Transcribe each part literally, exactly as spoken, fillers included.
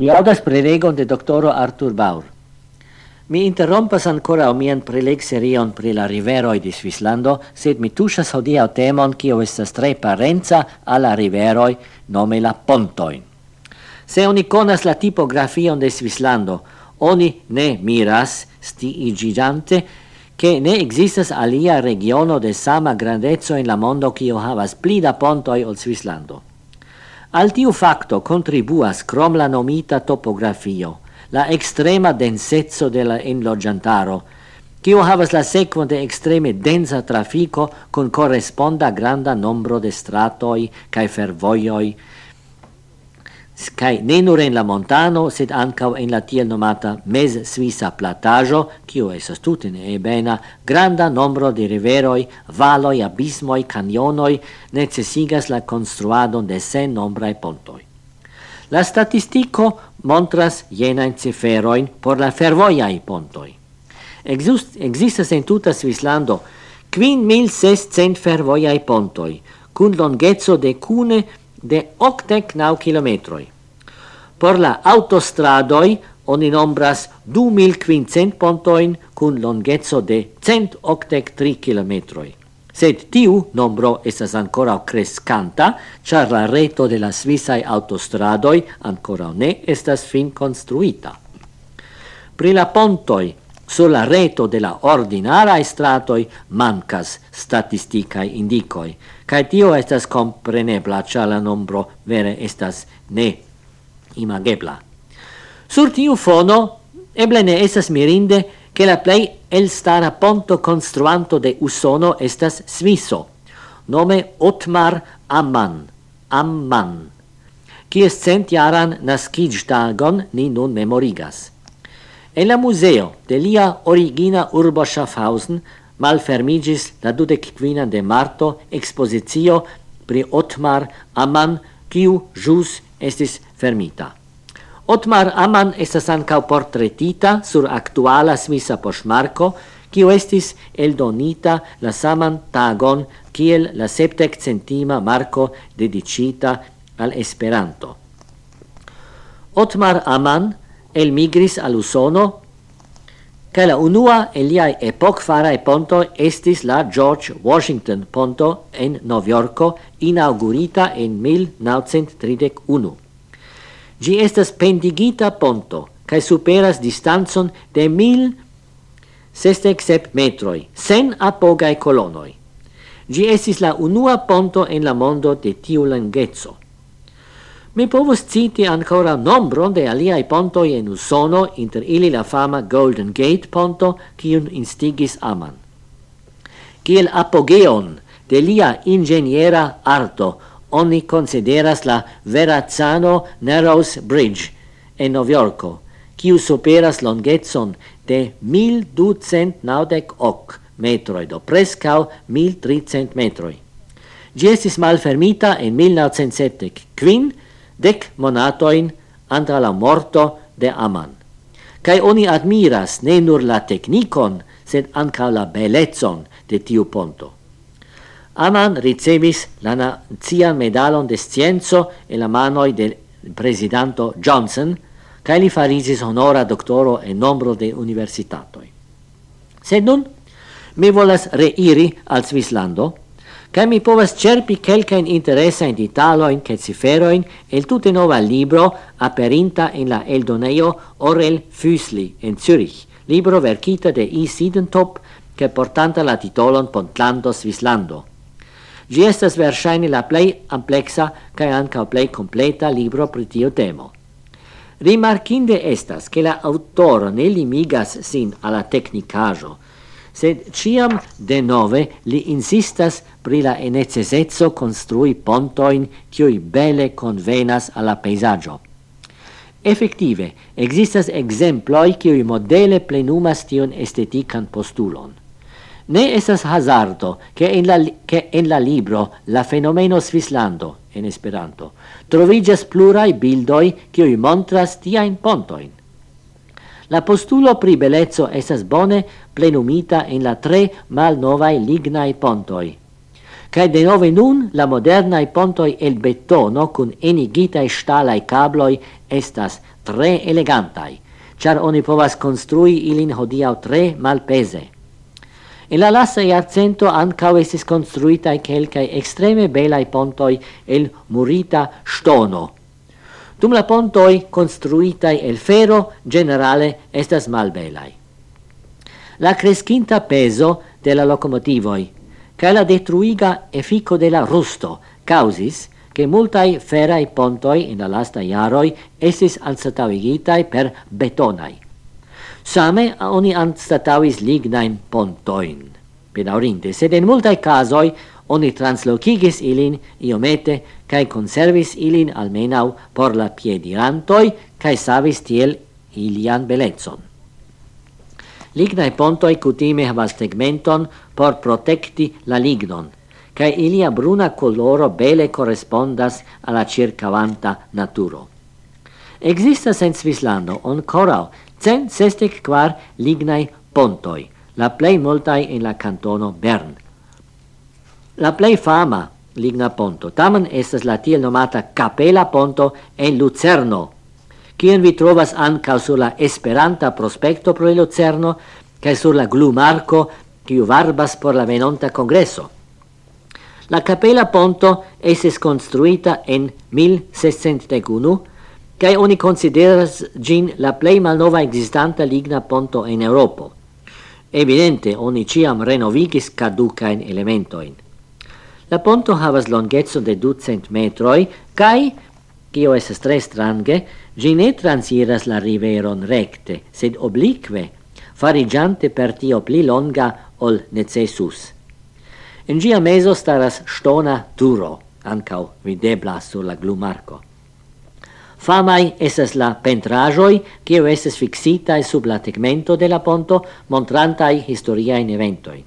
Mi audas prelegon de doctoro Arthur Baur. Mi interrompas ancora o mian preleg serion pri la riveroi di Svislando, sed mi tushas hodia temon kio estas tre parenza alla riveroi, nome la pontoin. Se oni conas la tipografion de Svislando, oni ne miras, sti igigante, che ne existas alia regiono de sama grandezzo in la mondo kio havas pli da pontoi ol Svislando. Al tiu facto contribuas crom la nomita topografio, la extrema densezzo de la enlogiantaro, quio havas la sequon de extreme densa trafico con corresponda granda nombro de stratoi cae fervoioi, cae ne nur en la montano, sed ancau en la tiel nomata mes Svisa platajo, quio esas tute ne ebena, granda nombro de riveroi, valoi, abismoi, canionoi, necessigas la construadon de sen nombrae pontoi. La statistico montras jenain ciferoin por la fervoiai pontoi. Exist, existas en tuta Svislando quin mil sescent fervoiai pontoi, cun longezzo de cune de octec nau kilometroi. Por la autostradoi oni nombras du mil quincent pontoin cun longezzo de cent octec tri kilometroi. Sed tiu nombro estas ancora crescanta, char la reto de la Svisai autostradoi ancora ne estas fin construita. Pri la pontoi sur la reto de la ordinarae stratoi mancas statisticai indicoi, cae tio estas comprenebla, char la nombro vere estas ne imagebla. Sur tiu fono, eble ne estas mirinde, che la plei elstara ponto construanto de Usono estas Sviso, nome Ottmar Ammann, Ammann, quies centiaran nascidstagon ni nun memorigas. En la museo de lia origina urbo Schaffhausen malfermigis la dudecquina de marto expositio pri Ottmar Ammann, quiu jus estis fermita. Ottmar Ammann estas ancau portretita sur actuala Svisa poŝtmarko, kiu estis eldonita la saman tagon kiel la sepdek centima marko dedicita al Esperanto. Ottmar Ammann elmigris al Usono, kaj la unua el liaj epokfaraj pontoj estis la George Washington ponto en Novjorko, inaugurita en mil naŭcent tridek unu. Gi estas pendigita ponto, cae superas distanzon de mil sesdek sep metroi, sen apogae colonoi. Gi estis la unua ponto en la mondo de tiu longezzo. Mi povus citi ancora nombron de aliai pontoi en Usono, inter ili la fama Golden Gate ponto, quiun instigis Ammann. Kiel apogeon de lia ingeniera arto, oni consideras la Verrazzano Narrows Bridge en Novjorko, quiu superas longezzon de mil ducent naŭdek ok metroi, do prescau mil tricent metroi. Gi estis malfermita en mil naŭcent sepdek kvin, dek monatoin antaŭ la morto de Ammann. Kaj oni admiras ne nur la teknikon, sed ankaŭ la belezzon de tiu ponto. Ammann ricevis la nazian medalon de scienzo en la manoi del presidanto Johnson, cae li farisis honora doctoro en nombro de universitatoi. Sed nun, mi volas reiri al Svislando, cae mi povas cerpi quelcaen interesain ditaloin che ciferoin el tute nova libro aperinta en la eldoneio Orell Füssli en Zürich, libro verkita de I. Siedentop, che portanta la titolon Pontlando Svislando. Gi estas verŝajne la plej amplexa kaj ankaŭ plej kompleta libro pri tiu temo. Rimarkinde estas, ke la aŭtoro ne limigas sin al la teknikaĵo, sed ĉiam denove li insistas pri la neceseco konstrui pontojn, kiuj bele konvenas al la pejzaĝo. Efektive, ekzistas ekzemploj, kiuj modele plenumas tiun estetikan postulon. Ne estas hazardo che en la, che en la libro La fenomeno Svislando en Esperanto troviĝas pluraj bildoj kiuj montras tiajn pontojn. La postulo pri beleco estas bone plenumita en la tre malnovaj lignaj pontoj, Cae de nove nun la modernae pontoi el betono cun enigitae stalae cabloi estas tre elegantai, char oni povas construi ilin hodiau tre malpese. En la lasta iarcento ancau estis construitae quelcae extreme belae pontoi el murita stono. Dum la pontoi construitae el ferro generale estas malbelae. La crescinta peso de la locomotivoi cae la detruiga effico de la rusto causis che multae ferrae pontoi in la lasta iaroi estis anstatavigitai per betonai. Same oni anstatauis lignain pontoin. Bedaurinte, sed in multae casoi oni translocigis ilin iomete cae conservis ilin almenau por la piedirantoi cae savis tiel ilian belezzon. Lignae pontoi cutime havas tegmenton por protecti la lignon, cae ilia bruna coloro bele correspondas alla circavanta naturo. Existas en Svislando ancorau cent sesdec quar lignae pontoi, la plei multae in la cantono Bern. La plei fama ligna ponto, tamen estas la tiel nomata Capella ponto en Lucerno, quien vi trovas ancau sur la Esperanta prospecto pro Lucerno, cae sur la glumarco quiu varbas por la venonta congresso. La Capella ponto estis construita en mil seiscent unu, cae oni consideras gin la plei malnova existanta ligna ponto en Europo. Evidente, oni ciam renovigis caducain elementoin. La ponto havas longezzo de ducent metroi, cae, cio esas tre strange, gi ne transiras la riveron recte, sed oblique, farigiante per tio pli longa ol necessus. In gia meso staras stona turo, ancau videbla sur la glumarco. Famai esas la pentrajoi, cio esas fixitae sub la tegmento de la ponto, montrantai historiae eventoin.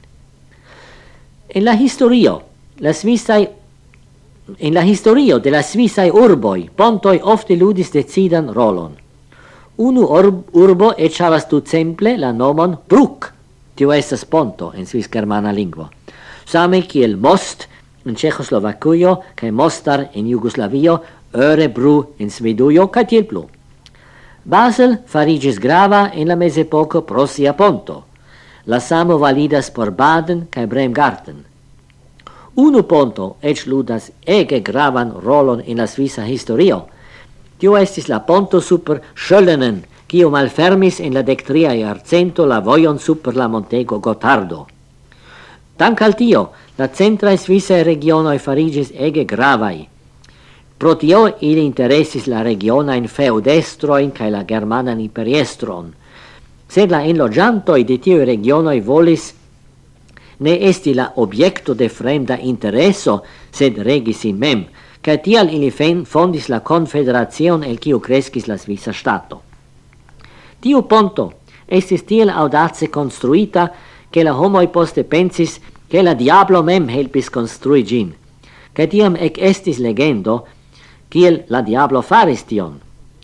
En la historio, la Svissae En la historio de la Svissae urboi, pontoi ofte ludis decidan rolon. Unu urbo ec havas tutsemple la nomon Bruck, tio estas ponto en svis-germana lingvo. Same kiel Most in Cecoslovacuio, cae Mostar in Jugoslavio, Örebro in Svedujo, cae tiel plu. Basel farigis grava en la mezepoco pro sia ponto. La samo validas por Baden cae Bremgarten. Unu ponto ec ludas ege gravan rolon in la Svissa historio. Tio estis la ponto super Schöllenen, cio malfermis in la dectria iarcento la voion super la Montego Gotardo. Dank al tio, la centrae Svissae regionoi farigis ege gravai. Pro tio ili interessis la regionain feudestroin cae la germanan imperiestron. Sed la enlogiantoi de tioi regionoi volis ne esti la obiecto de fremda interesso, sed regis in mem, ca tial ili fondis la confederation el quiu crescis la Svissa stato. Tiu ponto estis tiel audace construita, che la homoi poste pensis che la diablo mem helpis construi gin, ca tiam ec estis legendo, kiel la diablo faris tion.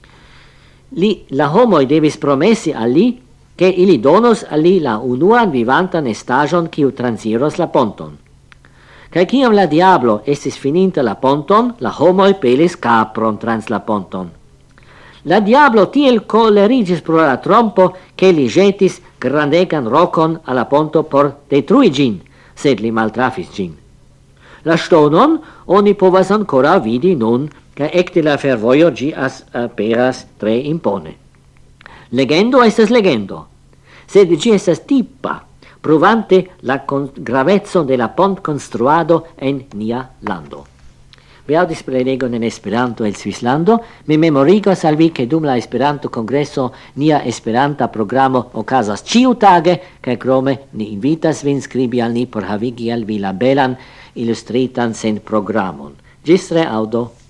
Li, la homoi devis promessi al li, che ili donos al li la unuan vivantan estajon quiu transiros la ponton. Cae ciam la diablo estis fininta la ponton, la homoi pelis capron trans la ponton. La diablo tiel colerigis pro la trompo che li jetis grandegan rocon alla ponto por detrui gin, sed li maltrafis gin. La stonon oni povas ancora vidi nun, ca ecte la fervoio gi as aperas tre impone. Legendo estas legendo, sed gi estas tipa, provante la gravezzo de la pont construado en nia lando. Vi audis prelegon en Esperanto el Svislando, mi memorigos al vi che dum la Esperanto congresso nia Esperanta programo ocasas ciu tage, cae crome ni invitas vin scribi al ni por havigi al vi la belan illustritan sen programon. Gis re audo.